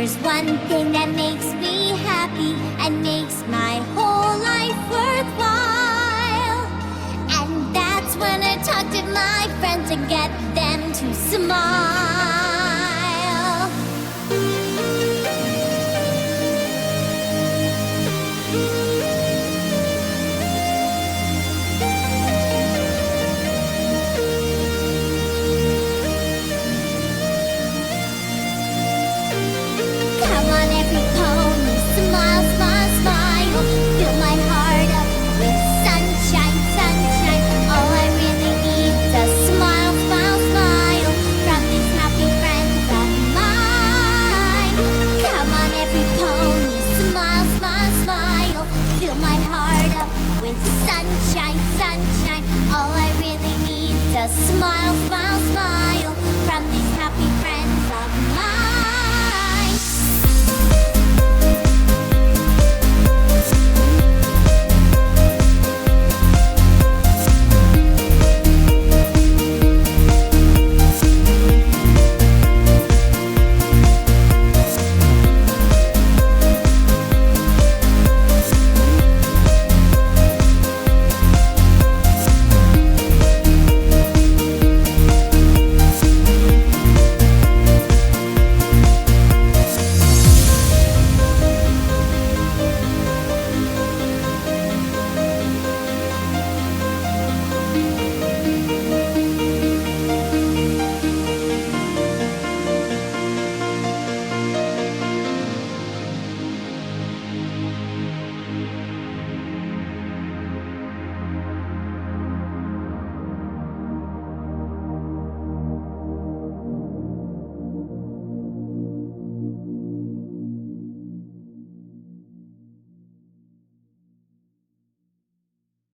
There's one thing that makes me happy and makes my whole life worthwhile. And that's when I talk to my friends and get them to smile. Come on, every pony, smile, smile, smile. Fill my heart up with sunshine, sunshine. All I really need is a smile, smile, smile from these happy friends of mine. Come on, every pony, smile, smile, smile. Fill my heart up with sunshine, sunshine. All I really need is a smile, smile, smile.